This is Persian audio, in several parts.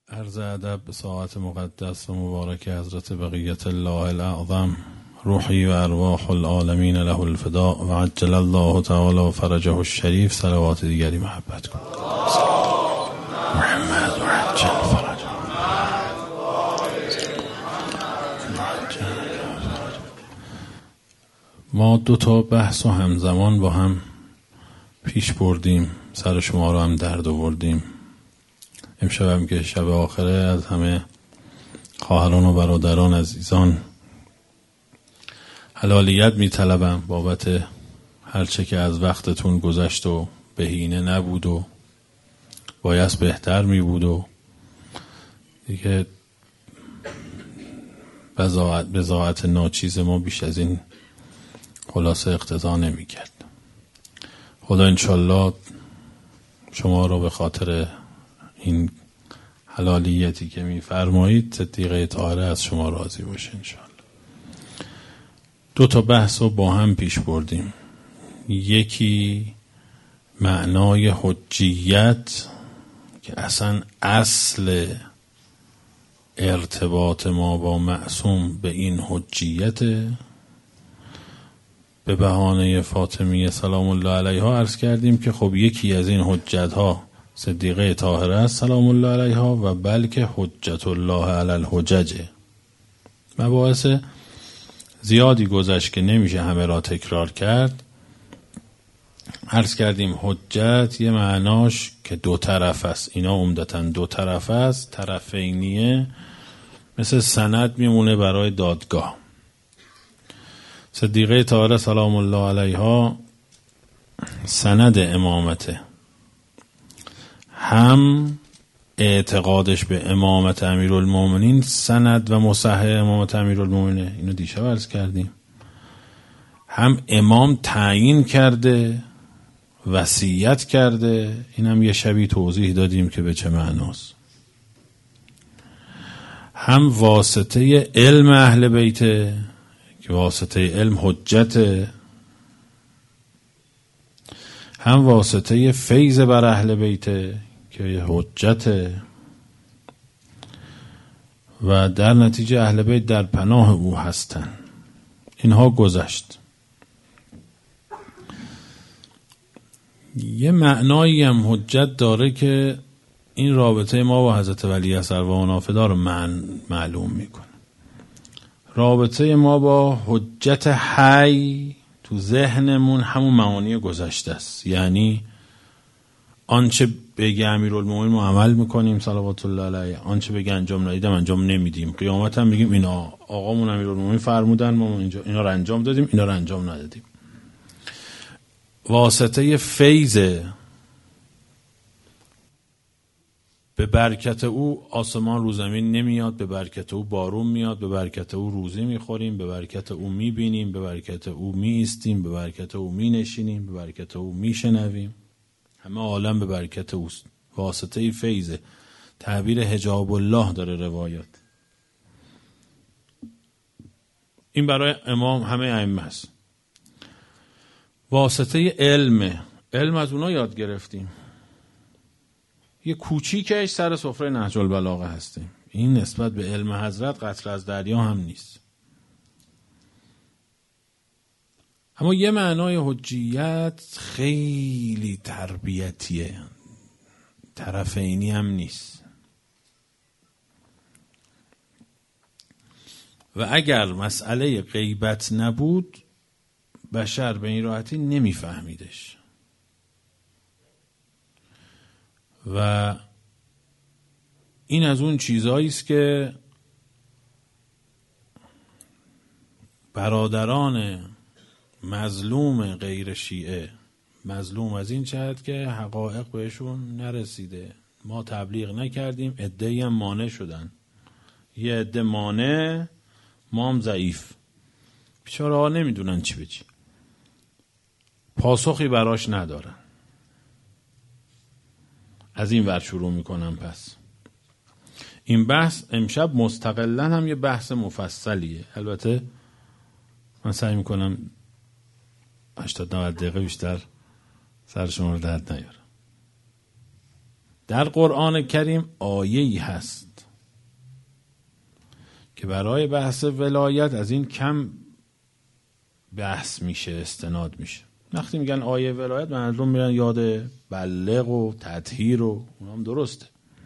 عرض ادب به ساعت مقدس و مبارک حضرت بقیت الله الاعظم، روحی و ارواح العالمین له الفداء و عجل الله تعالی فرجه الشریف. صلوات دیگری محبت کن. محمد و عجل فرجه. ما 2 بحث و همزمان با هم پیش بردیم، سر شما رو هم درد آوردیم. امشب هم که شب آخره، از همه خواهران و برادران عزیزان حلالیت می طلبم بابت هرچه که از وقتتون گذشت و بهینه نبود و بایست بهتر می بود و دیگه بضاعت ناچیز ما بیش از این خلاصه اقتضا نمی کرد. خدا انشالله شما رو به خاطر این حلالیتی که می فرمایید صدیقه طاهره از شما راضی باشه انشالله. 2 بحث رو با هم پیش بردیم. یکی معنای حجیت که اصلا اصل ارتباط ما با معصوم به این حجیته. به بهانه فاطمیه سلام الله علیها عرض کردیم که خب یکی از این حجت ها صدیقه طاهره است سلام الله علیها و بلکه حجت الله علی الحججه. مباحث زیادی گذشت که نمیشه همه را تکرار کرد. عرض کردیم حجت یه معناش که 2 طرف است. اینا عمدتاً 2 طرف است، طرفینیه، مثل سند میمونه برای دادگاه. صدیقه طاهره سلام الله علیها سند امامته، هم اعتقادش به امامت امیرالمومنین سند و مصحح امامت امیرالمومنین، اینو دیشب عرض کردیم، هم امام تعیین کرده، وصیت کرده، اینم یه شبی توضیح دادیم که به چه معناست، هم واسطه علم اهل بیته که واسطه علم حجته، هم واسطه فیض بر اهل بیته که حجته، و در نتیجه اهل بیت در پناه او هستن. اینها گذشت. یه معنایی هم حجت داره که این رابطه ما با حضرت ولی اثر و نافدا رو معلوم میکنه. رابطه ما با حجت حی تو ذهنمون همون معانی گذشته است. یعنی آنچه بگه امیرالمومنین ما عمل میکنیم صلوات الله علیه، آنچه بگه انجام ندیدم انجام نمیدیم. قیامت هم میگیم اینا آقامون امیرالمومنین فرمودن ما اینا رو انجام دادیم، اینا رو انجام ندادیم. واسطه فیض، به برکت او آسمان رو زمین نمیاد، به برکت او بارون میاد، به برکت او روزی میخوریم، به برکت او میبینیم، به برکت او میایستیم، به برکت او مینشینیم، به برکت او میشنویم. همه عالم به برکت اوست. واسطه فیض، تعبیر حجاب الله داره روایات. این برای امام همه ائمه است. واسطه علم از اونا یاد گرفتیم. یه کوچیکش سر سفره نهج البلاغه هستیم. این نسبت به علم حضرت قطره از دریا هم نیست. اما یه معنای حجیت خیلی تربیتیه، طرفینی هم نیست. و اگر مسئله غیبت نبود بشر به این راحتی نمیفهمیدش. و این از اون چیزایی است که برادران مظلوم غیر شیعه، مظلوم از این جهت که حقایق بهشون نرسیده، ما تبلیغ نکردیم، عده‌ای هم مانع شدن، یه عده مانع، ما هم ضعیف، بیچاره ها نمیدونن چی به چی، پاسخی براش ندارن. از این ور شروع میکنم. پس این بحث امشب مستقلاً هم یه بحث مفصلیه. البته من سعی میکنم 80-90 دقیقه بیشتر سر شما رو درد نیارم. در قرآن کریم آیه‌ای هست که برای بحث ولایت از این کم بحث میشه، استناد میشه. وقتی میگن آیه ولایت مردم میرن یاد بلغ و تطهیر و اونام درسته.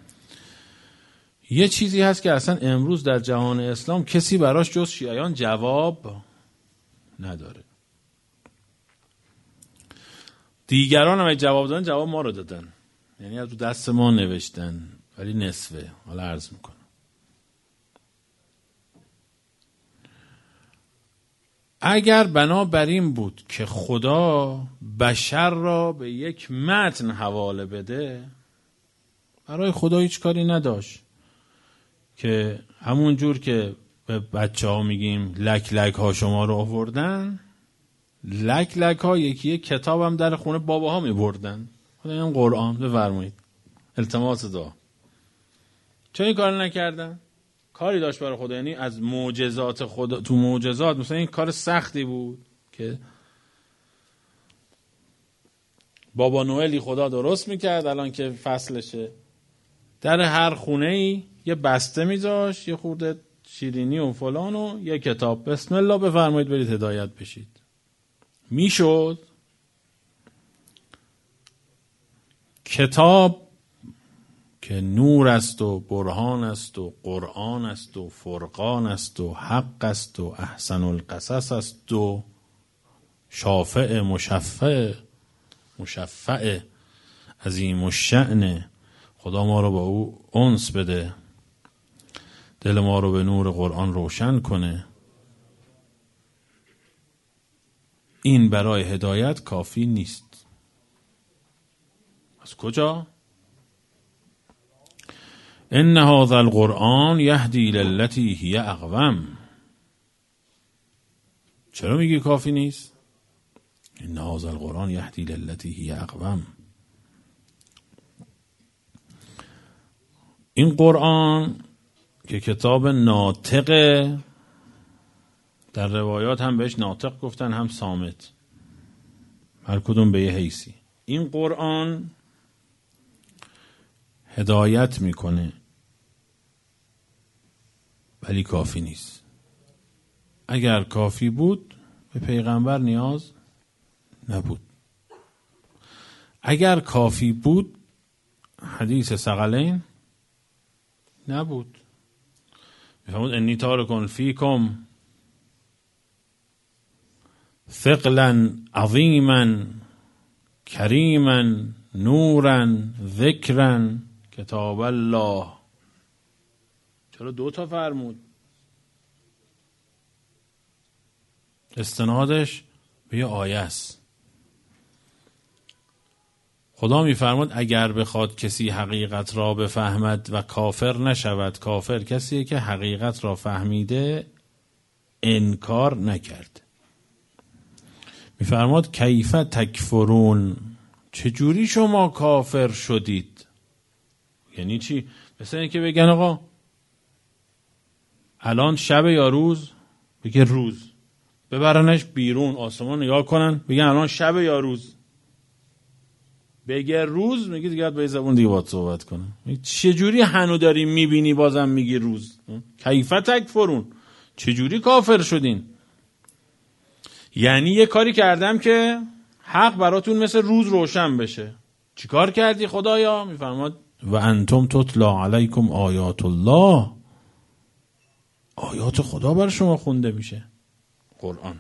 یه چیزی هست که اصلا امروز در جهان اسلام کسی براش جز شیعیان جواب نداره. دیگران هم جواب دادن، جواب ما رو دادن، یعنی از دست ما نوشتن ولی نصفه. حالا عرض میکنم. اگر بنابر این بود که خدا بشر را به یک متن حواله بده، برای خدا هیچ کاری نداشت که همون جور که به بچه ها میگیم لک لک ها شما رو آوردن، لک لک ها یکی کتاب هم در خونه بابا ها میبردن. خدا این قرآن بفرمایید، التماس دعا. چون این کار نکردن؟ کاری داشت برای خدا، یعنی از معجزات خدا. تو معجزات مثلا این کار سختی بود که بابا نوئلی خدا درست میکرد. الان که فصلشه در هر خونه‌ای یه بسته میذاشت، یه خورده شیرینی و فلان و یه کتاب، بسم الله بفرمایید برید هدایت بشید. میشد کتاب که نور است و برهان است و قرآن است و فرقان است و حق است و احسن القصص است و شافع مشفع عظیم الشأن. خدا ما رو با او انس بده، دل ما رو به نور قرآن روشن کنه. این برای هدایت کافی نیست. از کجا؟ ان هذا القرآن یهدی للتی هی اقوم. چرا میگی کافی نیست؟ ان هذا القرآن یهدی للتی هی اقوم. این قرآن که کتاب ناطقه، در روایات هم بهش ناطق گفتن هم صامت، هر کدوم به یه حیثی. این قرآن هدایت میکنه ولی کافی نیست. اگر کافی بود به پیغمبر نیاز نبود. اگر کافی بود حدیث ثقلین نبود. میفهمود انی تارکن فیکم ثقلا عظیما کریما نورا ذکرا کتاب الله. چرا 2 تا فرمود؟ استنادش به یه آیه است. خدا میفرماد اگر بخواد کسی حقیقت را بفهمد و کافر نشود. کافر کسیه که حقیقت را فهمیده انکار نکرد. میفرماد کیف تکفرون، چجوری شما کافر شدید؟ یعنی چی؟ مثلا اینکه بگن آقا الان شب یا روز، بگه روز، ببرنش بیرون آسمان نگاه کنن بگن الان شب یا روز، بگه روز، میگه دیگه به زبون دیگه باید صحبت کنه. چجوری هنو داری میبینی بازم میگی روز؟ کیف تکفرون، چجوری کافر شدین؟ یعنی یه کاری کردم که حق براتون مثل روز روشن بشه. چی کار کردی خدایا؟ میفرماد و انتم تتلا علیکم آیات الله، آیات خدا بر شما خونده میشه، قرآن.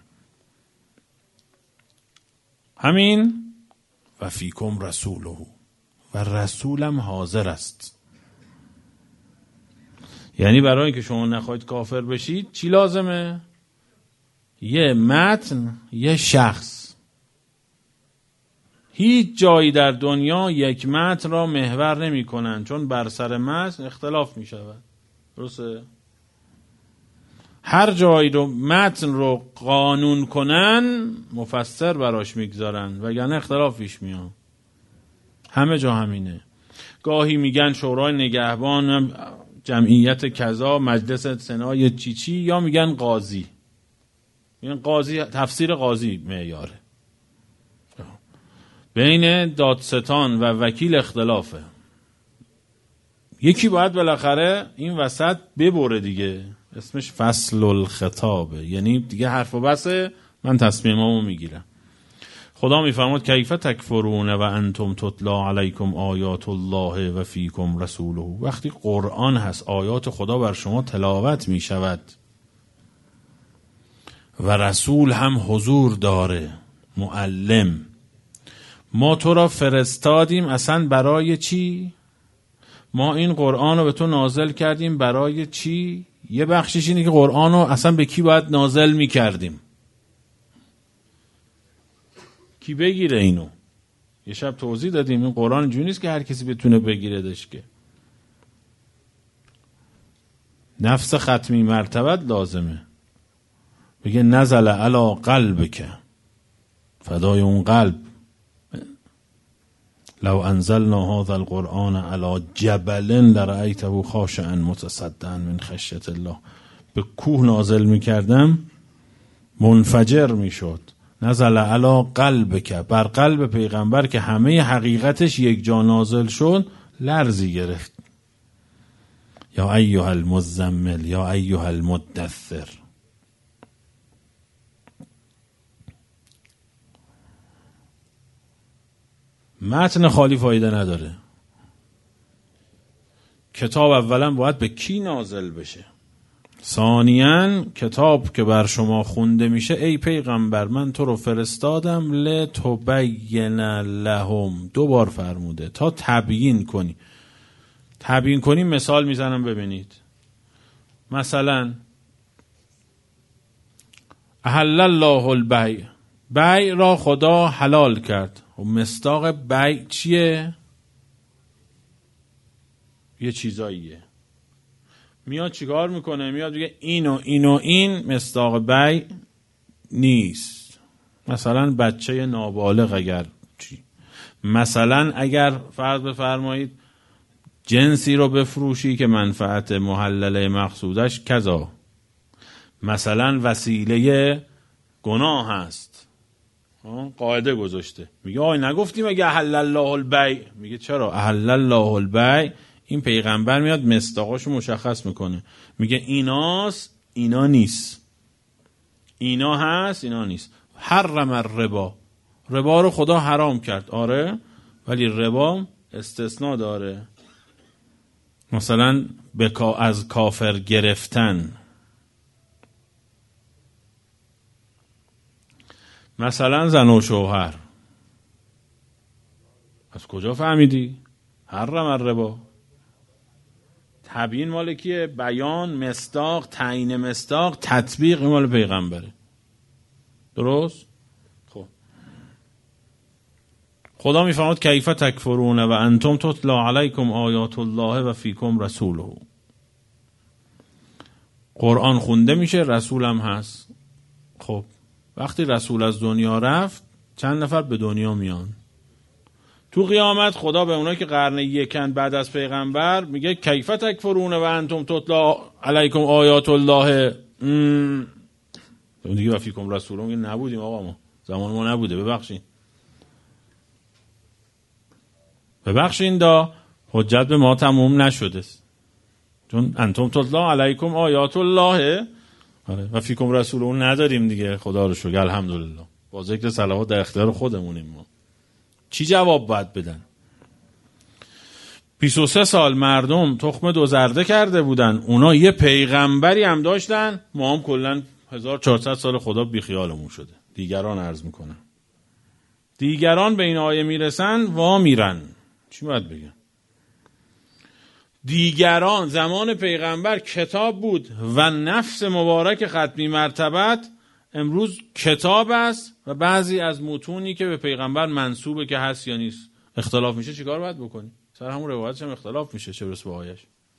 همین و فیکم رسوله، و رسولم حاضر است. یعنی برای اینکه شما نخواهید کافر بشید چی لازمه؟ یه متن، یه شخص. هیچ جایی در دنیا یک متن را محور نمی کنن، چون بر سر متن اختلاف می شود. درسته؟ هر جایی رو متن رو قانون کنن مفسر براش میگذارن وگرنه اختلاف پیش میاد. همه جا همینه. گاهی میگن شورای نگهبان جمعیت کذا، مجلس سنای چیچی، یا میگن قاضی. میگن قاضی، تفسیر قاضی معیاره. بین دادستان و وکیل اختلافه. یکی باید بالاخره این وسط ببره دیگه، اسمش فصل الخطابه، یعنی دیگه حرف و بسه، من تصمیمامو میگیرم. خدا میفرماد کیف تکفرون و انتم تتلا علیکم آیات الله و فیکم رسوله. وقتی قرآن هست، آیات خدا بر شما تلاوت میشود و رسول هم حضور داره، معلم. ما تو را فرستادیم اصلا برای چی؟ ما این قرآن رو به تو نازل کردیم برای چی؟ یه بخشش اینه که قرآن رو اصلا به کی باید نازل میکردیم، کی بگیره اینو. یه شب توضیح دادیم این قرآن اینجوری نیست که هر کسی بتونه بگیردش، که نفس ختمی مرتبت لازمه. بگه نزل علی قلبک، فدای اون قلب. لو انزلنا هذا القرآن على جبل لرأيته خاشعا متصدعا من خشیة الله. به کوه نازل میکردم منفجر میشد. نزل علی قلبک، بر قلب پیغمبر که همه حقیقتش یک جا نازل شد، لرزی گرفت. یا ایها المزمل یا ایها المدثر. متن خالی فایده نداره. کتاب اولا باید به کی نازل بشه، ثانیاً کتاب که بر شما خونده میشه، ای پیغمبر من تو رو فرستادم لتبین لهم، 2 بار فرموده، تا تبیین کنی. تبیین کنی مثال میزنم ببینید. مثلا احل الله البیع، بیع را خدا حلال کرد. و مصداق بیع چیه؟ یه چیزاییه. میاد چیکار میکنه؟ میاد بگه اینو اینو این مصداق بیع نیست. مثلا بچه نابالغ اگر چی، مثلا اگر فرض بفرمایید جنسی رو بفروشی که منفعت محلله مقصودش کذا، مثلا وسیله گناه هست، قاعده گذاشته. میگه آی نگفتیم اگه احل الله البیع؟ میگه چرا احل الله البیع؟ این پیغمبر میاد مصداقاشو مشخص میکنه، میگه ایناست اینا نیست، اینا هست اینا نیست. حرم الربا، ربا رو خدا حرام کرد، آره، ولی ربا استثناء داره. مثلا از کافر گرفتن، مثلا زن و شوهر. از کجا فهمیدی؟ حرم الربا. تبیین مال کیه؟ بیان، مصداق، تعیین مصداق، تطبیق مال پیغمبره. درست؟ خب خدا میفرماد کیف تکفرون و انتم تتلا علیکم آیات الله و فیکم رسوله. قرآن خونده میشه، رسولم هست. خب وقتی رسول از دنیا رفت، چند نفر به دنیا میان؟ تو قیامت خدا به اونایی که قرن یکن بعد از پیغمبر میگه کیف تکفرون و انتم تتلا علیکم آیات الله. اون دیگه و فیکم رسوله میگه نبودیم آقا، ما زمان ما نبوده، ببخشین دا حجت به ما تموم نشده، چون انتم تتلا علیکم آیات الله و فیکم رسوله اون نداریم دیگه. خدا رو شکر الحمدلله، با ذکر صلوات در اختیار خودمونیم. ما چی جواب باید بدن؟ 23 سال مردم تخم 2 زرده کرده بودن، اونا یه پیغمبری هم داشتن، ما هم کلن 1400 سال خدا بیخیالمون شده. دیگران عرض میکنن، دیگران به این آیه میرسن وا میرن. چی باید بگن؟ دیگران زمان پیغمبر کتاب بود و نفس مبارک ختمی مرتبت امروز کتاب است و بعضی از متونی که به پیغمبر منسوبه که هست یا نیست اختلاف میشه. چیکار باید بکنی؟ سر همون روایتش هم اختلاف میشه، چه برسه به آیش.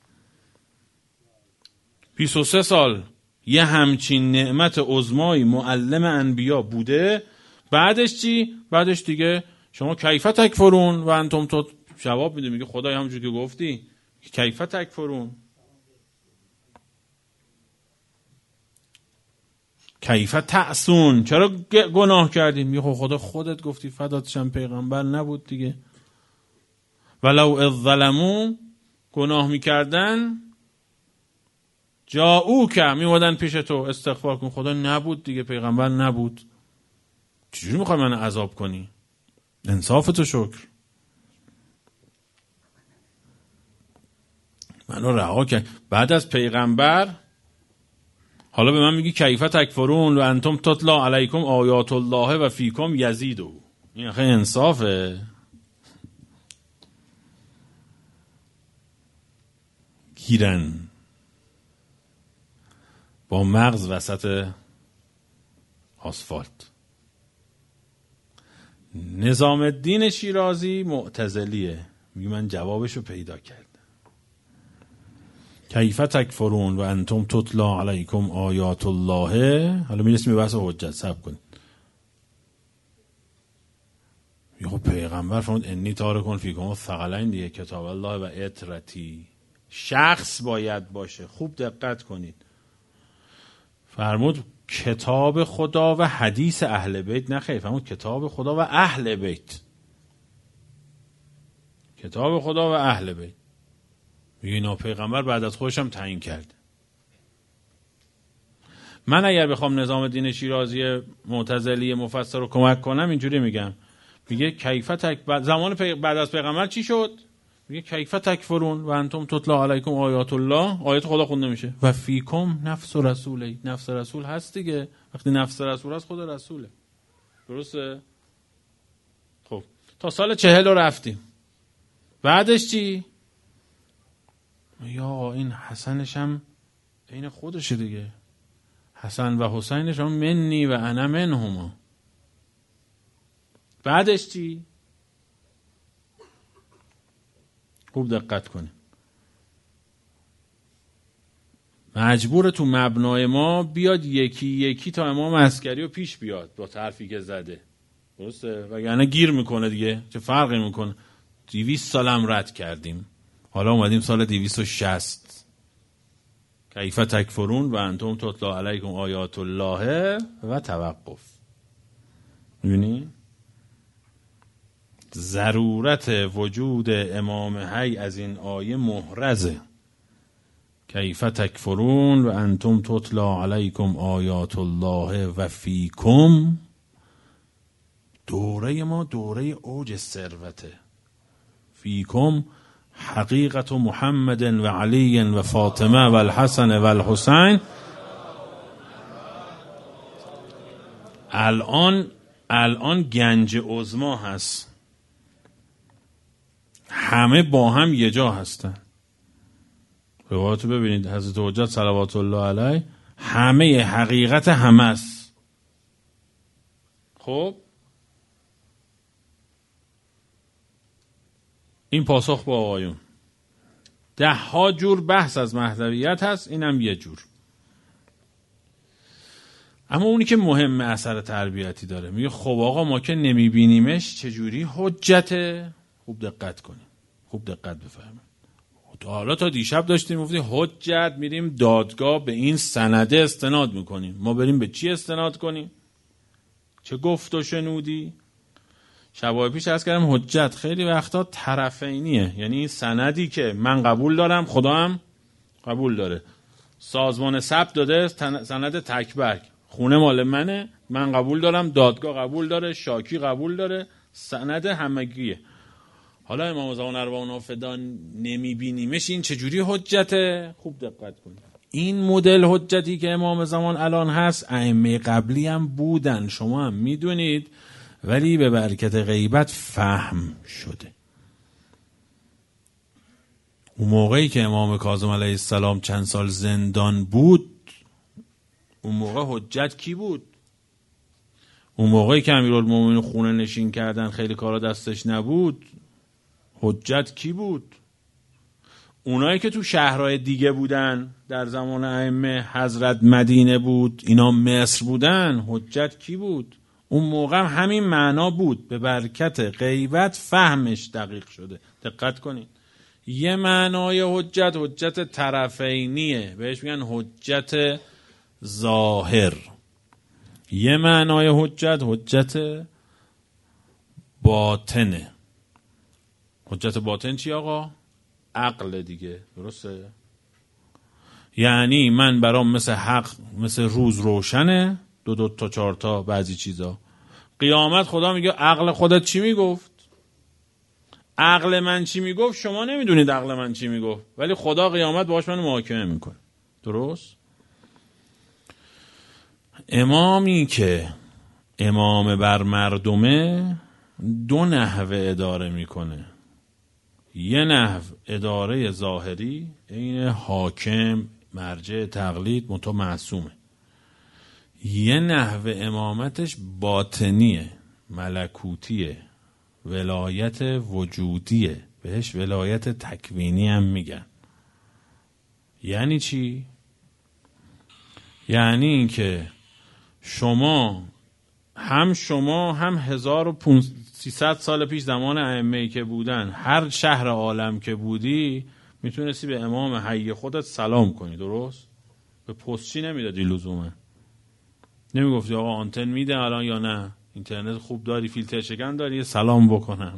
23 سال یه همچین نعمت عظمایی معلم انبیا بوده، بعدش چی؟ بعدش دیگه شما کیف تکفرون و انتم تو جواب میده، میگه خدای همونجور که گفتی کیف تکفرون، کیف تعصون، چرا گناه کردیم؟ میگه خدا خودت گفتی فداتشم پیغمبر نبود دیگه. ولو اذ ظلموا گناه میکردن جاؤو که میومدن پیش تو استغفار کن. خدا نبود دیگه، پیغمبر نبود، چجوری میخوای من عذاب کنی؟ انصاف تو شکر، منو رها کرد. بعد از پیغمبر حالا به من میگی کیف تکفرون و انتم تتلا علیکم آیات الله و فیکم یزیدو. این آخه انصافه؟ گیرن با مغز وسط آسفالت. نظام الدین شیرازی معتزلیه، میگه من جوابشو پیدا کردم. کیف تکفرون و انتم تتلا علیکم آیات الله. حالا میرسیم به بحث حجت، صبر کن. خب پیغمبر فرمود انی تارکون فیکم الثقلین دیگه، کتاب الله و اطرتی. شخص باید باشه، خوب دقت کنید. فرمود کتاب خدا و حدیث اهل بیت، نه خیر، فرمود کتاب خدا و اهل بیت. کتاب خدا و اهل بیت. اینا پیغمبر بعد از خودش هم تعیین کرد. من اگر بخوام نظام الدین شیرازی معتزلی مفسر رو کمک کنم اینجوری میگم، میگه کیف زمان بعد از پیغمبر چی شد؟ میگه کیف تکفرون و انتم تتلا علیکم آیات الله. آیات خدا خونده میشه و فیکم نفس رسوله. نفس رسول هست دیگه، وقتی نفس رسول هست خود رسوله، درسته؟ خب تا سال 40 رو رفتیم، بعدش چی؟ یا این حسنش هم این خودشه دیگه، حسن و حسینش هم منی و انا منهما. بعدش چی؟ خوب دقت کنیم. مجبور تو مبنای ما بیاد یکی یکی تا امام عسکری رو پیش بیاد با حرفی که زده، درسته؟ وگرنه گیر میکنه دیگه. چه فرقی میکنه؟ 200 سالم رد کردیم، حالا اومدیم سال 260. کیف تکفرون و انتم تتلا علیکم آیات الله و توقف. میبینی؟ ضرورت وجود امام حی از این آیه محرزه. کیف تکفرون و انتم تتلا علیکم آیات الله و فیکم. دوره ما دوره اوج ثروته. فیکم حقیقت محمد و علی و فاطمه و الحسن و الحسین. الان گنج عظما هست، همه با هم یه جا هستن. روایاتو ببینید، حضرت حجت صلوات الله علیه همه حقیقت همه است. خب این پاسخ با آقایون. 10 جور بحث از مهدویت هست، اینم یه جور. اما اونی که مهم اثر تربیتی داره، میگه خب آقا ما که نمیبینیمش چجوری حجته؟ خوب دقت کنیم، خوب دقت بفرمایید. حالا تا دیشب داشتیم گفتیم حجت، میریم دادگاه به این سنده استناد میکنیم. ما بریم به چی استناد کنیم؟ چه گفت و شنودی؟ شبای پیش عرض کردم حجت خیلی وقتا طرفینیه، یعنی سندی که من قبول دارم خدا هم قبول داره. سازمان ثبت داده سند تکبرگ، خونه مال منه، من قبول دارم، دادگاه قبول داره، شاکی قبول داره، سند همگیه. حالا امام زمان ارواحنا فدا نمیبینیمش، این چجوری حجته؟ خوب دقت کنید. این مدل حجتی که امام زمان الان هست ائمه قبلی هم بودن، شما هم میدونید، ولی به برکت غیبت فهم شده. اون موقعی که امام کاظم علیه السلام چند سال زندان بود، اون موقع حجت کی بود؟ اون موقعی که امیرالمومنین خونه نشین کردن خیلی کارا دستش نبود، حجت کی بود؟ اونایی که تو شهرهای دیگه بودن در زمان ائمه، حضرت مدینه بود، اینا مصر بودن، حجت کی بود؟ اون موقع هم همین معنا بود، به برکت غیبت فهمش دقیق شده. دقت کنید، یه معنای حجت طرفینیه، بهش میگن حجت ظاهر. یه معنای حجت باطنه. حجت باطن چی آقا؟ عقل دیگه، درسته؟ یعنی من برام مثل حق، مثل روز روشنه، 2 تا 4 تا بعضی چیزا. قیامت خدا میگه عقل خودت چی میگفت؟ عقل من چی میگفت؟ شما نمیدونید عقل من چی میگفت، ولی خدا قیامت باهاش منو محاکمه میکنه. درست؟ امامی که امام بر مردمه 2 نحوه اداره میکنه. یه نحو اداره ظاهری، این حاکم، مرجع تقلید، منتها معصومه. یه نحو امامتش باطنیه، ملکوتیه، ولایت وجودیه، بهش ولایت تکوینی هم میگن. یعنی چی؟ یعنی این که شما هم 1300 سال پیش زمان ائمه‌ای که بودن، هر شهر عالم که بودی میتونستی به امام حی خودت سلام کنی. درست؟ به پستچی نمیدادی لزوما. نمیگفتی آقا آنتن میده الان یا نه، اینترنت خوب داری، فیلتر شکن داری، سلام بکنم.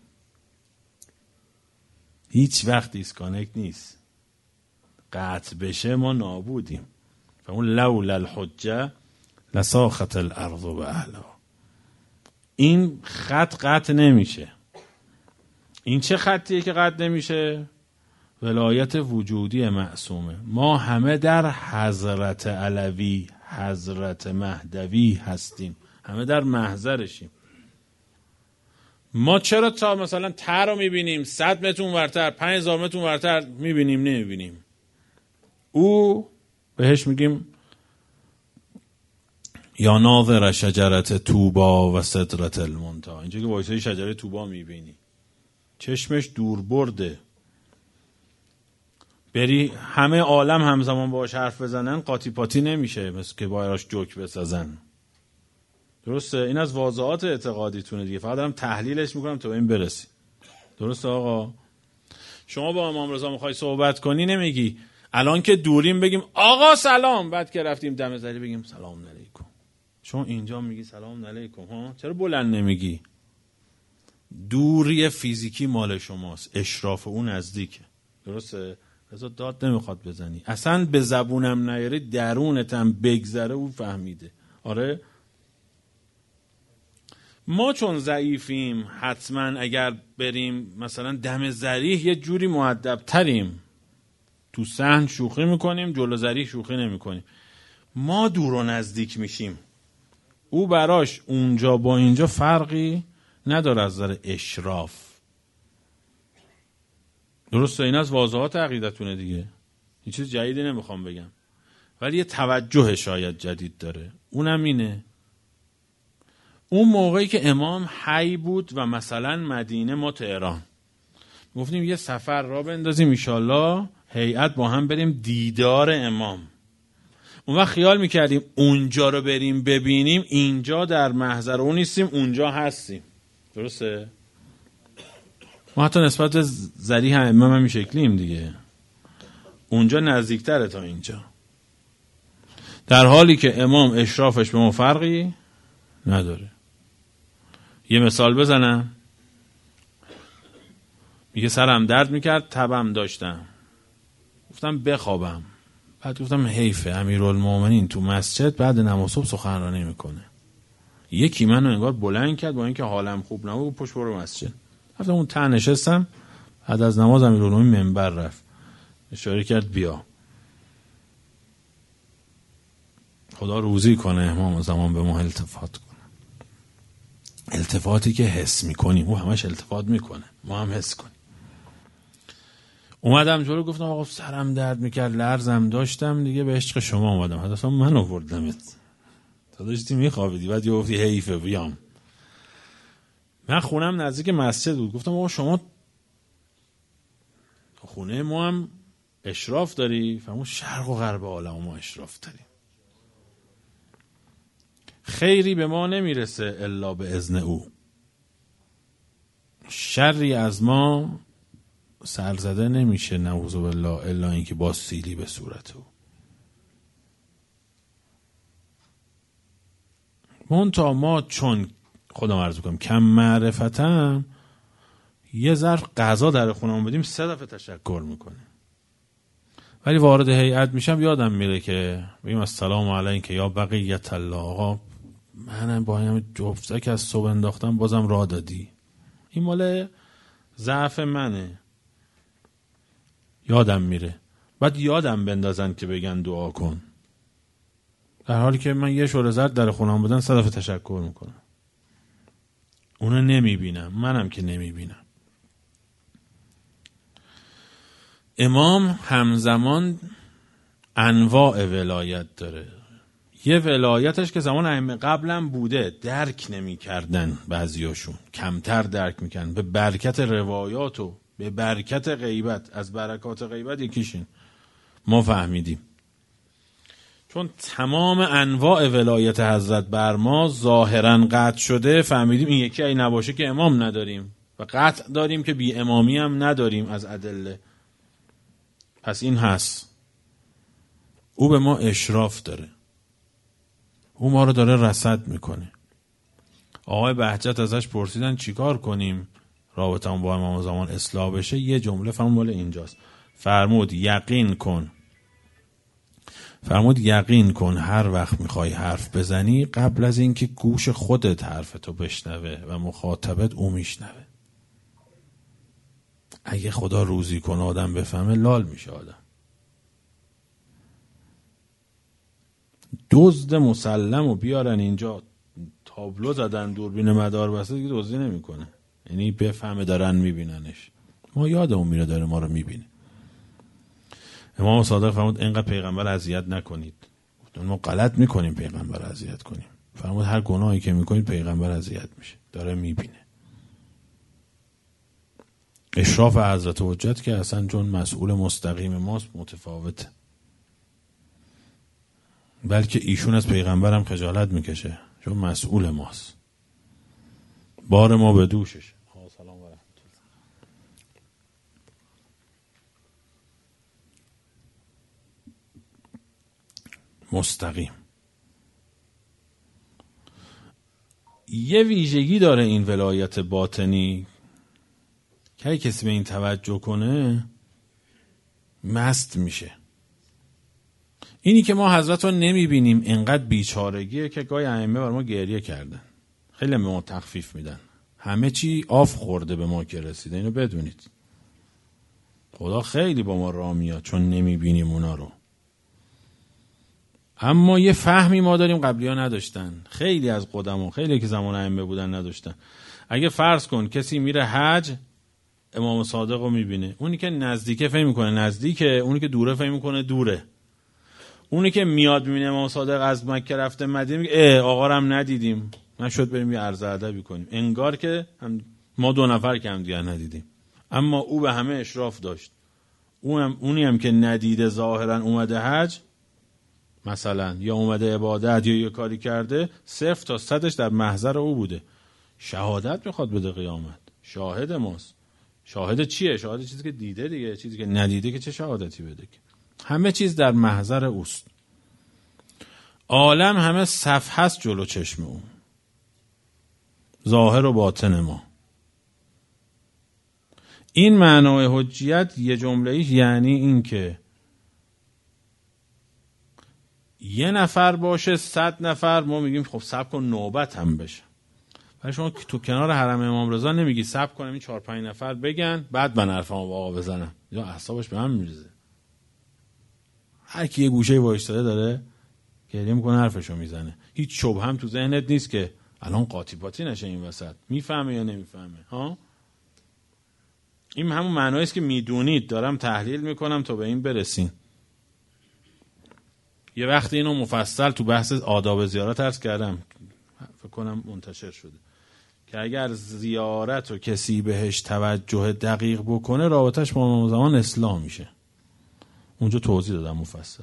هیچ وقت دیسکانکت نیست. قطع بشه ما نابودیم. فاون لولا الحجه لساخت الارض باهلها. این خط قطع نمیشه. این چه خطیه که قطع نمیشه؟ ولایت وجودی معصومه. ما همه در حضرت علوی، حضرت مهدوی هستیم، همه در محضرشیم. ما چرا تا مثلا ته رو میبینیم 100 متر ورتر، 5000 متر ورتر میبینیم نمیبینیم؟ او بهش میگیم یا ناظر شجرت توبا و سدرت المنتهی. اینجا که وایسای شجره توبا میبینی، چشمش دور برده. بری همه عالم همزمان باهاش حرف بزنن قاطی پاتی نمیشه، مثل که باهاش جوک بسازن. درسته؟ این از واضحات اعتقادیتونه دیگه، فقط دارم تحلیلش میکنم تا به این برسی. درسته آقا؟ شما با امام رضا میخوای صحبت کنی نمیگی الان که دوریم بگیم آقا سلام، بعد که رفتیم دم زری بگیم سلام علیکم. شما اینجا میگی سلام علیکم ها، چرا بلند نمیگی؟ دوری فیزیکی مال شماست، اشراف اون نزدیکه. درسته؟ رضا داد نمیخواد بزنی، اصلا به زبونم نیاری، درونتم بگذره او فهمیده. آره؟ ما چون ضعیفیم حتما اگر بریم مثلا دم ذریح یه جوری مؤدب تریم، تو صحن شوخی میکنیم، جلو ذریح شوخی نمیکنیم. ما دور و نزدیک میشیم، او براش اونجا با اینجا فرقی نداره از نظر اشراف. درسته؟ این از واضحات عقیدتونه دیگه، این چیز جدیدی نمیخوام بگم، ولی یه توجه شاید جدید داره. اونم اینه اون موقعی که امام حی بود و مثلا مدینه ما تهران، گفتیم یه سفر را بندازیم ایشالله هیئت با هم بریم دیدار امام. اون وقت خیال میکردیم اونجا رو بریم ببینیم، اینجا در محضر اون نیستیم، اونجا هستیم. درسته؟ ما حتی نسبت به ذریح امام هم این شکلیم دیگه، اونجا نزدیکتره تا اینجا، در حالی که امام اشرافش به ما فرقی نداره. یه مثال بزنم، میگه سرم درد میکرد، تبم داشتم، گفتم بخوابم، بعد گفتم حیفه امیرالمومنین تو مسجد بعد نماز صبح سخنرانی میکنه. یکی منو انگار بلند کرد با اینکه حالم خوب نبود، پشت برو مسجد. رفتم اون ته نشستم، بعد از نماز امیرالمومنین منبر رفت، اشاره کرد بیا. خدا روزی کنه امام زمان به ما التفات کنه، التفاتی که حس میکنیم، او همش التفات میکنه، ما هم حس کنیم. اومدم جلو گفتم آقا سرم درد میکرد، لرزم داشتم دیگه، به عشق شما اومدم، حتی من آوردمت، تا داشتی میخوابیدی، بعد یه گفتی حیفه بیام. من خونم نزدیک مسجد بود، گفتم آقا شما خونه ما هم اشراف داری؟ فهمون شرق و غرب عالم ما اشراف داریم، خیری به ما نمیرسه الا به اذن او، شری از ما سرزده نمیشه نعوذ بالله الا اینکه با سیلی به صورت او. منتها ما چون خدا عرض کنم کم معرفتم، یه ظرف غذا در خونمون بدیم 3 دفعه تشکر میکنه. ولی وارد هیئت میشم یادم میره که بگیم السلام علیک یا بقیت الله، آقا منم با این جفتک از صبح انداختم بازم راه دادی. این مال ضعف منه، یادم میره. بعد یادم بندازن که بگن دعا کن، در حالی که من یه شوره زرد در خونم بودن 100 دفعه تشکر میکنم. اونو نمیبینم، منم که نمیبینم. امام همزمان انواع ولایت داره. یه ولایتش که زمان ائمه قبلم بوده، درک نمی کردن، بعضیاشون کمتر درک میکنن به برکت روایات و به برکت غیبت. از برکات غیبت یکیشین ما فهمیدیم، چون تمام انواع ولایت حضرت بر ما ظاهرا قطع شده، فهمیدیم این یکی ای نباشه که امام نداریم و قطع داریم که بی امامی هم نداریم از ادله. پس این هست، او به ما اشراف داره، او ما رو داره رصد میکنه. آقای بهجت ازش پرسیدن چیکار کنیم رابطمون با امام زمان اصلاح بشه، یه جمله فرمود اینجاست، فرمود یقین کن هر وقت میخوای حرف بزنی قبل از اینکه گوش خودت حرفتو بشنوه و مخاطبت او میشنوه. اگه خدا روزی کنه آدم بفهمه، لال میشه آدم. دزد مسلم و بیارن اینجا، تابلو زدن دوربین مدار بسته، دیگه دزدی نمیکنه، یعنی بفهمه دارن میبیننش. ما یادمون میره داره ما رو میبینه. امام صادق فرمود اینقدر پیغمبر اذیت نکنید. ما غلط میکنیم پیغمبر اذیت کنیم. فرمود هر گناهی که میکنید پیغمبر اذیت میشه، داره میبینه. اشراف حضرت حجت که اصلا چون مسئول مستقیم ماست متفاوته، بلکه ایشون از پیغمبرم خجالت میکشه چون مسئول ماست، بار ما به دوشش. سلام و رحمت الله. مستقیم. یه ویژگی داره این ولایت باطنی که اگه کسی به این توجه کنه مست میشه. اینی که ما حضرت رو نمیبینیم اینقدر بیچارگیه که گاهی ائمه بر ما گریه کردن، خیلی به ما تخفیف میدن. همه چی آف خورده به ما که رسیده، اینو بدونید. خدا خیلی با ما راه میاد چون نمیبینیم اونا رو. اما یه فهمی ما داریم قبلی ها نداشتن، خیلی از قدما، خیلی که زمان ائمه بودن نداشتن. اگه فرض کن کسی میره حج، امام صادق رو میبینه، اونی که نزدیکه فهم میکنه نزدیکه، اونی که دوره فهم میکنه دوره. اونی که میاد میبینه امام صادق از مکه رفته مدینه، میگه آقا رو هم ندیدیم، نشد بریم یه عرض ادبی کنیم، انگار که ما 2 نفر که هم دیگر ندیدیم. اما او به همه اشراف داشت. اونی هم که ندیده ظاهرا اومده حج مثلا، یا اومده عبادت یا یه کاری کرده، 0 تا 100ش در محضر او بوده. شهادت میخواد بده قیامت، شاهد ماست. شاهد چیه؟ شاهد چیزی که دیده دیگه، چیزی که ندیده که چه شهادتی بده؟ که همه چیز در محضر اوست. عالم همه صفحه است جلو چشم او، ظاهر و باطن ما. این معنای حجیت یه جمله‌ایش یعنی این که یه نفر باشه 100 نفر، ما میگیم خب صبر کن نوبت هم بشه. ولی شما تو کنار حرم امام رضا نمیگی صبر کنم این 4-5 نفر بگن بعد من حرفمو با آقا بزنم، یا اعصابش به هم میریزه. هر کی یه گوشه وایساده داره گریه میکنه حرفشو میزنه، هیچ شبهه هم تو ذهنت نیست که الان قاطی پاتی نشه این وسط، میفهمه یا نمیفهمه. ها، این همون معنایی است که میدونید، دارم تحلیل میکنم تا به این برسین. یه وقتی اینو مفصل تو بحث آداب زیارت عرض کردم، فکر کنم منتشر شده، که اگر زیارت رو کسی بهش توجه دقیق بکنه رابطش با امام زمان اصلاح میشه. اونجا توضیح دادم مفصل.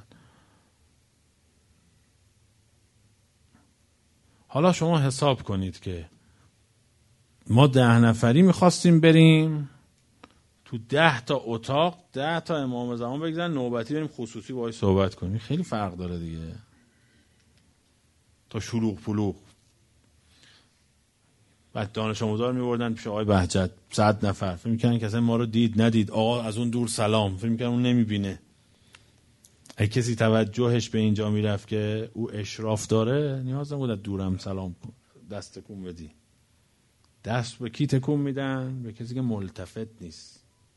حالا شما حساب کنید که ما 10 نفری میخواستیم بریم تو 10 تا اتاق، 10 تا امام زمان بگذارن نوبتی بریم خصوصی باهاش صحبت کنیم. خیلی فرق داره دیگه تا شلوغ پلوغ. بعد دانش آموزا رو می‌بردن پیش آقای بهجت 100 نفر، فکر می‌کردن که اصلا ما رو دید ندید، آقا از اون دور سلام، فکر می‌کردن اون نمی‌بینه. اگه کسی توجهش به اینجا میرفت که او اشراف داره، نیاز نبود از دورم سلام کن، دست تکون بدی. دست به کی تکون میدن؟ به کسی که ملتفت نیست.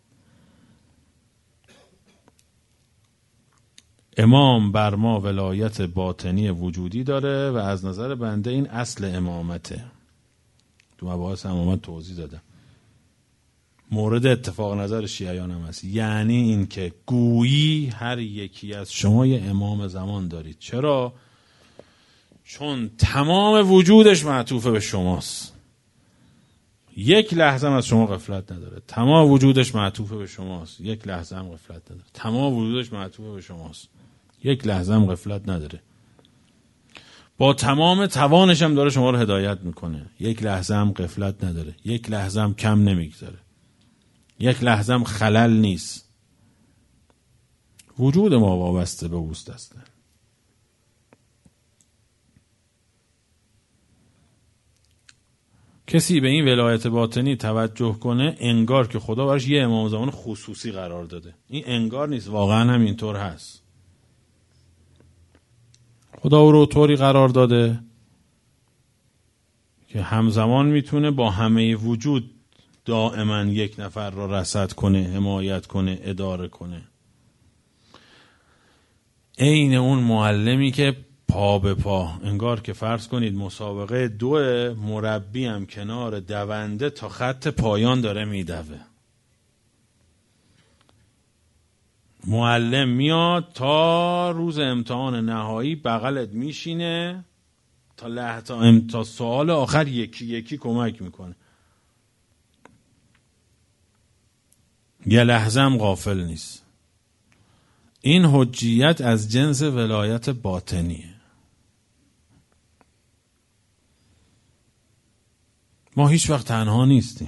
امام بر ما ولایت باطنی وجودی داره و از نظر بنده این اصل امامته. تو مباحث امامت توضیح دادم. مورد اتفاق نظر شیعیان هم هست. یعنی این که گویی هر یکی از شما یه امام زمان دارید. چرا؟ چون تمام وجودش معطوف به شماست. یک لحظه هم از شما غفلت نداره. تمام وجودش معطوف به شماست. یک لحظه هم غفلت نداره. تمام وجودش معطوف به شماست. یک لحظه هم غفلت نداره. با تمام توانش هم داره شما رو هدایت میکنه. یک لحظه هم غفلت نداره. یک لحظه هم کم نمیگذاره. یک لحظه هم خلل نیست. وجود ما وابسته به اوست اصلا. کسی به این ولایت باطنی توجه کنه انگار که خدا براش یه امام زمان خصوصی قرار داده. این انگار نیست، واقعا هم اینطور هست. خدا او رو طوری قرار داده که همزمان میتونه با همه وجود دائما یک نفر را رصد کنه، حمایت کنه، اداره کنه. عین اون معلمی که پا به پا، انگار که فرض کنید مسابقه 2 مربی هم کنار دونده تا خط پایان داره میدوه. معلم میاد تا روز امتحان نهایی بغلت میشینه تا سوال آخر یکی یکی کمک میکنه. یه لحظه هم غافل نیست. این حجیت از جنس ولایت باطنیه. ما هیچ وقت تنها نیستیم.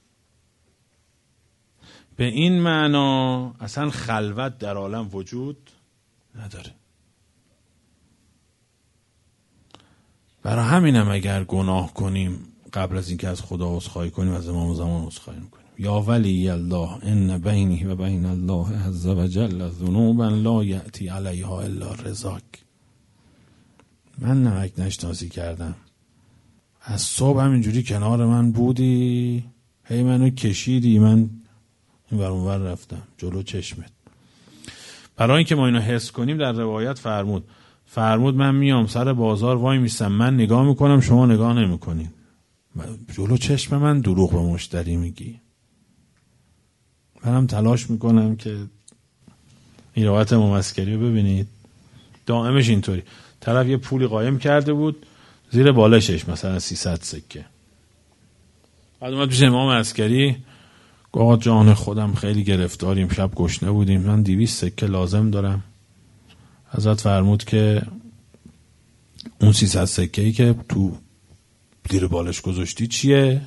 به این معنا اصلا خلوت در عالم وجود نداره. برای همینم اگر گناه کنیم قبل از اینکه از خدا عذرخواهی کنیم از امام زمان عذرخواهی میکنیم. یا ولی الله ان بینی و بین الله عز وجل ذنوبا لا یأتی علیها الا رضاک. من نمک نشناسی کردم. از صبح همینجوری کنار من بودی، هی منو کشیدی، من این ور اون ور رفتم جلو چشمت. برای اینکه ما اینو حس کنیم در روایت فرمود من میام سر بازار وای میستم، من نگاه میکنم شما نگاه نمیکنید، جلو چشم من دروغ به مشتری میگی. منم تلاش میکنم که این روایت ممسکری رو ببینید، دائمش اینطوری. طرف یه پولی قایم کرده بود زیر بالشش، مثلا 300 سکه. بعد اومد پیش امام عسکری، آقا جان خودم خیلی گرفتاریم، شب گشنه بودیم، من 200 سکه لازم دارم. حضرت فرمود که اون 300 سکه‌ای که تو زیر بالش گذاشتی چیه؟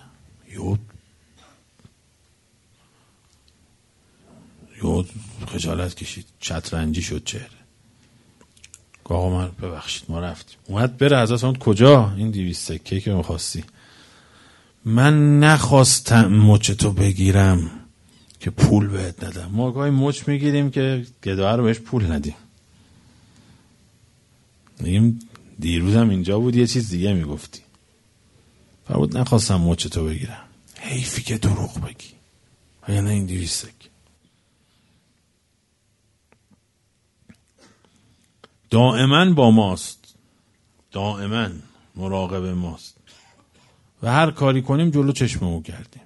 یو خجالت کشید، چترنجی شد چهره. آقا من ببخشید ما رفتیم. اومد بره. حضرت فرمود کجا؟ این 200 سکه‌ای که می‌خواستی. من نخواستم مچ تو بگیرم که پول بهت ندم. ما گاهی مچ میگیریم که گداه رو بهش پول ندیم. میگیم دیروزم اینجا بود یه چیز دیگه میگفتی. فرمود نخواستم مچ تو بگیرم. حیفی که دروغ بگی. یا نه این 200 سکه. دائما با ماست، دائما مراقب ماست و هر کاری کنیم جلو چشممون کردیم.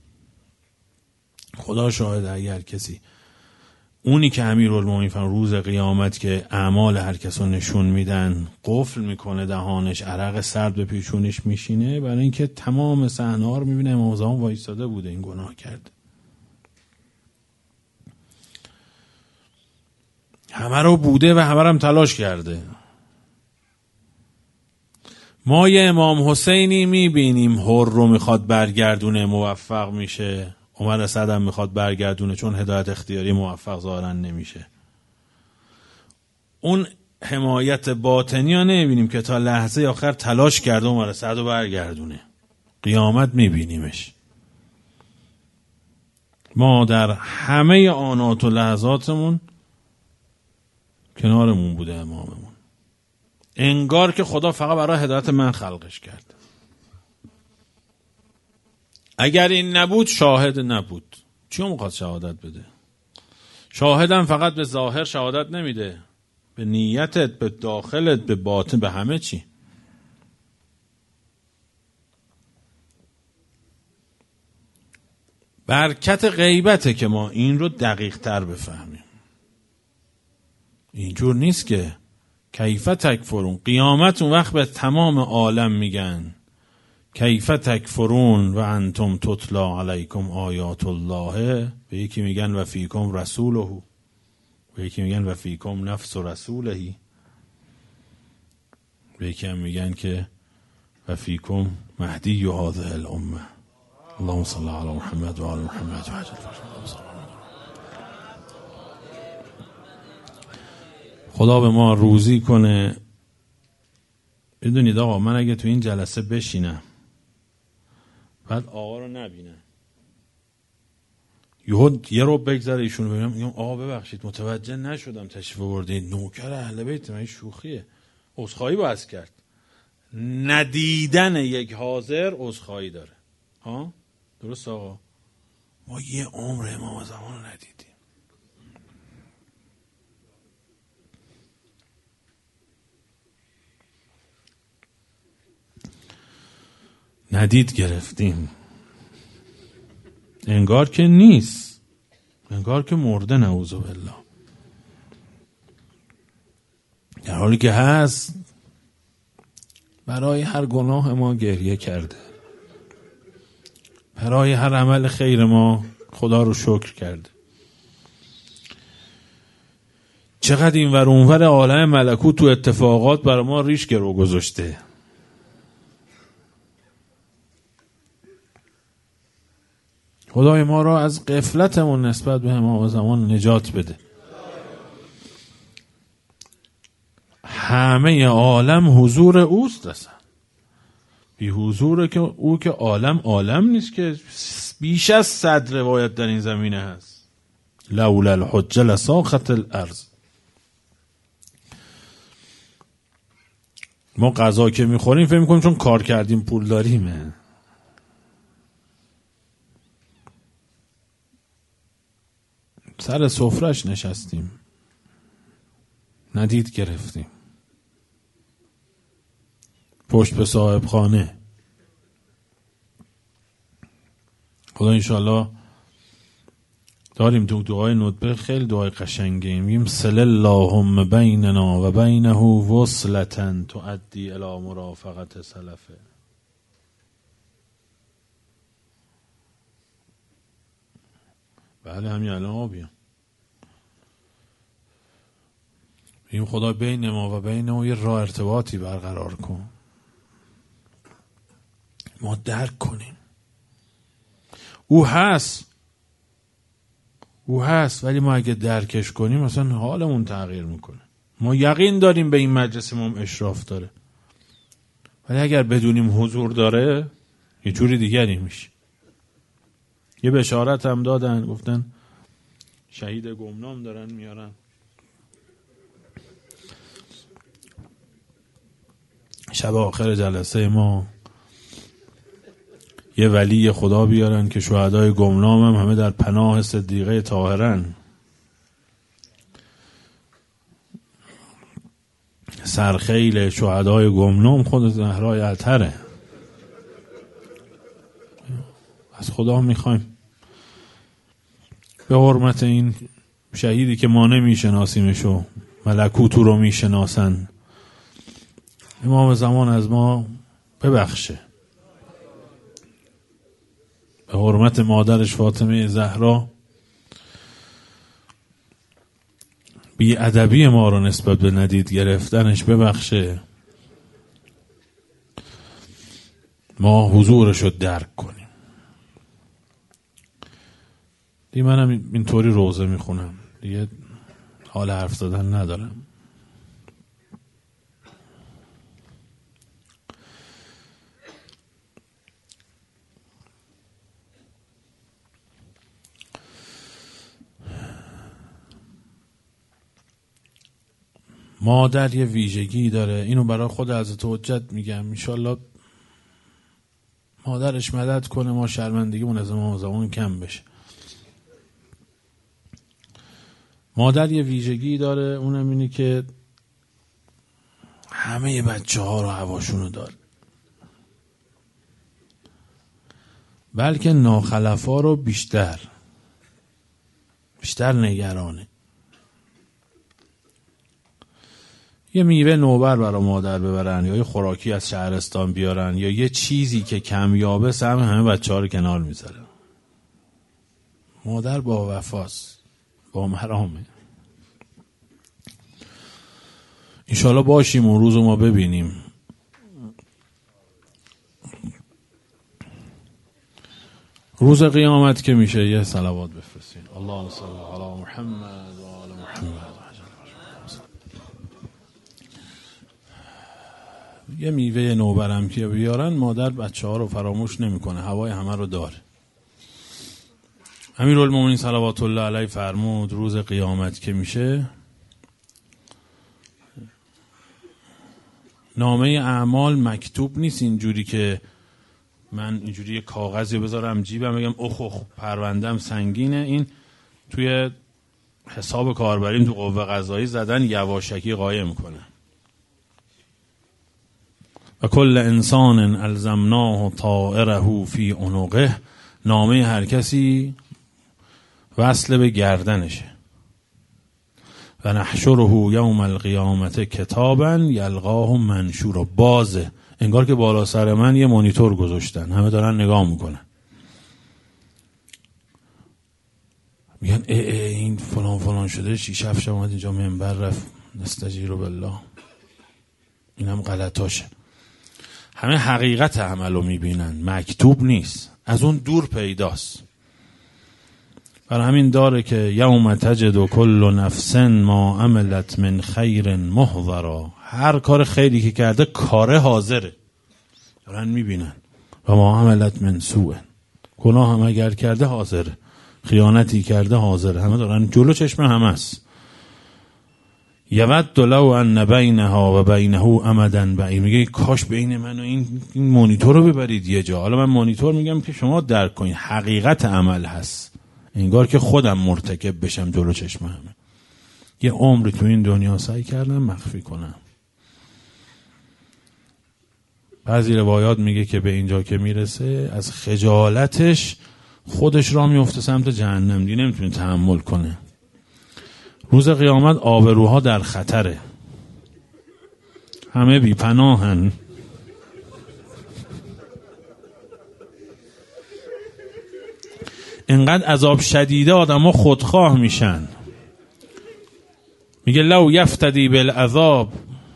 خدا شاهد اگر کسی اونی که امیرالمومنین روز قیامت که اعمال هر کس رو نشون میدن قفل میکنه دهانش، عرق سرد به پیشونش میشینه، برای اینکه تمام صحنه ها رو میبینه امام زمان وایساده بوده این گناه کرده. همه رو بوده و همه رو هم تلاش کرده. ما یه امام حسینی میبینیم هر رو میخواد برگردونه، موفق میشه. عمر اسد هم میخواد برگردونه چون هدایت اختیاری موفق ظاهرا نمیشه. اون حمایت باطنی ها نمیبینیم که تا لحظه آخر تلاش کرده عمر اسد رو برگردونه. قیامت میبینیمش. ما در همه آنات و لحظاتمون کنارمون بوده اماممون، انگار که خدا فقط برای هدایت من خلقش کرد. اگر این نبود شاهد نبود. چیو میخواد شهادت بده؟ شاهدم فقط به ظاهر شهادت نمیده، به نیتت، به داخلت، به باطن، به همه چی. برکت غیبته که ما این رو دقیق تر بفهمیم. اینجور نیست که کیف تکفرون، قیامت اون وقت به تمام عالم میگن کیف تکفرون و انتم تتلا علیکم آیات الله، به یکی میگن و فیکم رسوله، به یکی میگن و فیکم نفس رسوله، به یکی هم میگن که و فیکم مهدی هذه الامه. اللهم صل علی محمد و آل محمد و عجل فرجهم. خدا به ما روزی کنه. بدونید آقا، من اگه تو این جلسه بشینم بعد آقا رو نبینم، یه رو بگذره ایشون رو ببینم، میگم آقا ببخشید متوجه نشدم تشریف آوردید، نوکر اهل بیت، من شوخیه، عذرخواهی باید کرد. ندیدن یک حاضر عذرخواهی داره. ها درست آقا؟ ما یه عمر امام زمان رو ندیدیم. ندید گرفتیم، انگار که نیست، انگار که مرده، نعوذ بالله، در حالی که هست. برای هر گناه ما گریه کرده، برای هر عمل خیر ما خدا رو شکر کرده. چقدر این ور اونور عالم ملکوت تو اتفاقات برای ما ریش گرو گذاشته. خدای ما را از غفلتمون نسبت به امام زمان نجات بده. همه عالم حضور اوست اصلا. بی حضور که او که عالم نیست که. بیش از 100 روایت در این زمینه هست. لولا الحجه لساخت الارض. ما غذا که میخوریم فکر میکنیم چون کار کردیم پول داریم. سر سفرش نشستیم، ندید گرفتیم، پشت به صاحب خانه. خدا انشاءالله داریم تو دعای ندبه خیلی دعای قشنگه، میگیم صل اللهم بیننا و بینه وصلة تؤدی الی مرافقت سلفه. بله همین الان آبیم. میگیم خدا بین ما و بین او یه راه ارتباطی برقرار کن، ما درک کنیم. او هست ولی ما اگه درکش کنیم مثلا حالمون تغییر میکنه. ما یقین داریم به این مجلس ما اشراف داره، ولی اگر بدونیم حضور داره یه جوری دیگری میشه. یه بشارت هم دادن، گفتن شهید گمنام دارن میارن، شب آخر جلسه ما یه ولی خدا بیارن که شهدای گمنام هم همه در پناه صدیقه طاهرن. سرخیل شهدای گمنام خود زهرای اطهره. از خدا میخوایم به حرمت این شهیدی که ما نمیشناسیمشو، ملکوتو رو میشناسن، امام زمان از ما ببخشه. به حرمت مادرش فاطمه زهرا بی ادبی ما رو نسبت به ندید گرفتنش ببخشه. ما حضورش رو درک کنیم. دیگه منم اینطوری روزه میخونم، دیگه حال حرف زدن ندارم. مادر یه ویژگی داره، اینو برای خود حضرت حجت میگم، انشالله مادرش مدد کنه ما شرمندگیمون از امام زمان کم بشه. مادر یه ویژگی داره، اونم اینه که همه بچه ها رو هواشونو داره، بلکه ناخلفا رو بیشتر نگرانه. یه میوه نوبر برای مادر ببرن یا یه خوراکی از شهرستان بیارن یا یه چیزی که کمیابه همه بچه ها رو کنار میذاره. مادر با وفاست، با مرامه. انشالله باشیم اون روز ما ببینیم. روز قیامت که میشه یه صلوات بفرستین. اللهم صل علی محمد و آل محمد. یه میوه نوبرم که بیارن مادر بچه ها رو فراموش نمیکنه، هوای همه رو داره. امیرالمومنین صلوات الله علیه فرمود روز قیامت که میشه نامه اعمال مکتوب نیست اینجوری که من اینجوری کاغذی بذارم جیبم بگم اخ پروندم سنگینه. این توی حساب کاربریم تو قوه قضایی زدن یواشکی قایم کنه. و کل انسان الزمناه طائره فی عنقه، نامه هر کسی وصل به گردنشه. و نحشره یوم القیامت کتابا یلقاه منشورا، بازه، انگار که بالا سر من یه مانیتور گذاشتن، همه دارن نگاه میکنن، میگن این فلان شده، 6-7 شب اومد اینجا منبر رفت نستجیر بالله، اینم غلطاشه. همه حقیقت عملو میبینن، مکتوب نیست، از اون دور پیداست. برای همین داره که یوم تجد کل نفس ما عملت من خیر محضرا، هر کار خیری که کرده کار حاضره، دارن میبینن. و ما عملت من سوء، گناه هم اگر کرده حاضره، خیانتی کرده حاضره، همه دارن جلو چشم همه است. یود لو ان بینها و بینه امدا بعید، میگه کاش بین من و این مانیتور رو ببرید یه جا. حالا من مانیتور میگم که شما درک کنید، حقیقت عمل هست، انگار که خودم مرتکب بشم جلو چشم همه. یه عمر تو این دنیا سعی کردم مخفی کنم. بعضی روایات میگه که به اینجا که میرسه از خجالتش خودش را میفته سمت جهنم، دیگه نمیتونه تحمل کنه. روز قیامت آبروها در خطره، همه بی پناهن. اینقدر عذاب شدیده آدم ها خودخواه میشن. میگه لو یفتدی بالعذاب،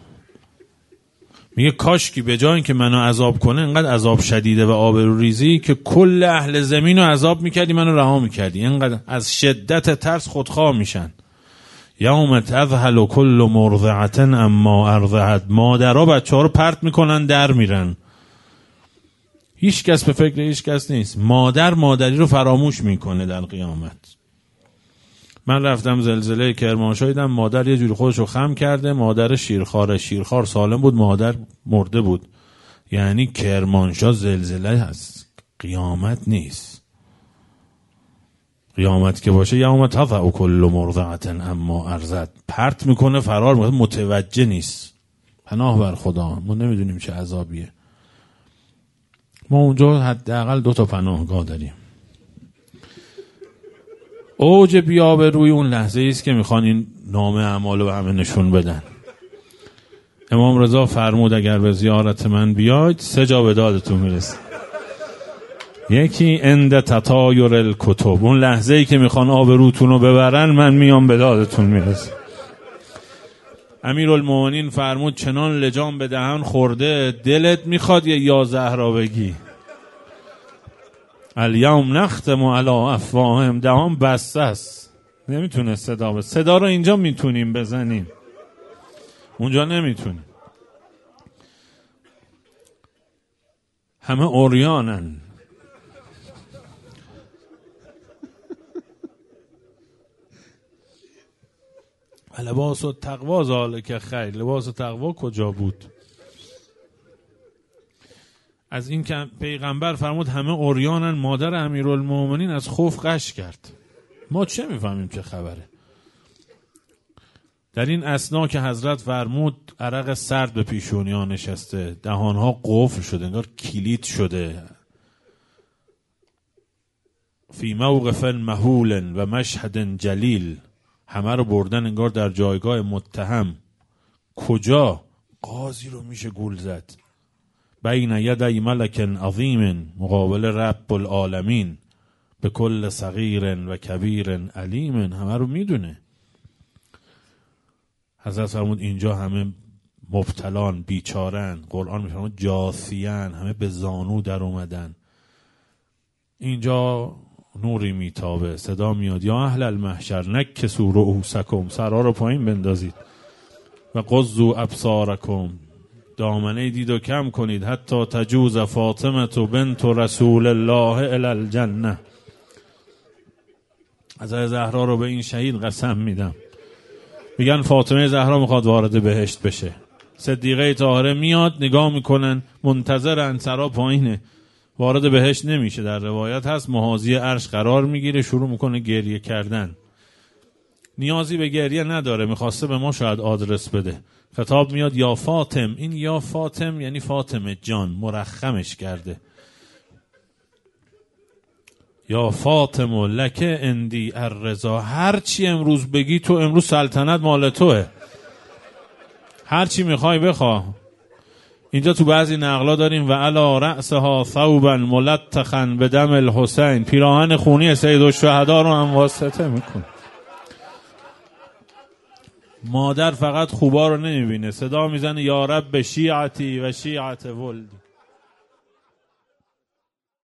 میگه کاش که به جای اینکه منو عذاب کنه اینقدر عذاب شدیده و آبروریزی که کل اهل زمین رو عذاب میکردی منو رها میکردی. اینقدر از شدت ترس خودخواه میشن. یوم تذهل کل مرضعة اما ارضعت، مادرها بچه ها رو پرت میکنن در میرن، هیچ کس به فکر هیچ کس نیست. مادری رو فراموش میکنه در قیامت. من رفتم زلزله کرمانشاه دیدم مادر یه جوری خودش رو خم کرده، مادر شیرخوار سالم بود، مادر مرده بود. یعنی کرمانشاه زلزله هست، قیامت نیست. قیامت که باشه یوم تضع کل مرضعة اما ارضعت، پرت میکنه فرار میکنه، متوجه نیست. پناه بر خدا، ما نمیدونیم چه عذابیه. ما اونجا حداقل 2 پناهگاه داریم. اوج بی‌آبرویی اون لحظه ایست که میخوان این نامه اعمال رو همه نشون بدن. امام رضا فرمود اگر به زیارت من بیاید 3 جا به دادتون میرسه. یکی عند تطایر الکتب، اون لحظه ای که میخوان آبروتون رو ببرن من میام به دادتون میرسه. امیرالمومنین فرمود چنان لجام به دهن خورده دلت میخواد یه یا زهرا بگی. الیوم نختم علی افواههم، دهان بسته است، نمیتونه صدا رو اینجا میتونیم بزنیم، اونجا نمیتونیم. همه عریانن. لباس التقوا ذالک خیر، لباس تقوا کجا بود؟ از این که پیغمبر فرمود همه عریانن، مادر امیرالمومنین از خوف غش کرد. ما چه میفهمیم چه خبره؟ در این اثنا که حضرت فرمود عرق سرد به پیشونی‌ها نشسته، دهانها قفل شده، انگار کلید شده. فی موقف مهول و مشهد جلیل، همه رو بردن انگار در جایگاه متهم. کجا؟ قاضی رو میشه گول زد. بین یدی ملک عظیم، مقابل رب العالمین، به کل صغیر و کبیر علیم، همه رو میدونه. حضرت فرمود اینجا همه مبتلان، بیچارن. قرآن میفرمود جاثیان، همه به زانو در اومدن. اینجا نوری میتابه، صدا میاد یا اهل المحشر نکسوا رؤوسکم، سرها رو پایین بندازید، و غضوا ابصارکم، دامنه دید و کم کنید، حتی تجوز فاطمه بنت رسول الله الی الجنه. حضرت زهرا رو به این شهید قسم میدم. میگن فاطمه زهرا میخواد وارد بهشت بشه، صدیقه طاهره میاد نگاه میکنن، منتظرن، سرا پایینه، وارد بهشت نمیشه. در روایت هست محاذی عرش قرار میگیره، شروع میکنه گریه کردن. نیازی به گریه نداره، میخواسته به ما شاید آدرس بده. خطاب میاد یا فاطم. این یا فاطم یعنی فاطمه جان، مرخمش کرده. یا فاطم لک اندی الرضا، هر چی امروز بگی تو، امروز سلطنت مال توه، هر چی میخوای بخوا. اینجا تو بعضی نقلا داریم و علی رأسها ثوبا ملطخا بدم الحسین، پیراهن خونی سید الشهدا رو هم واسطه میکنه. مادر فقط خوبا رو نمیبینه، صدا میزنه یا رب شیعتی و شیعت ولدی.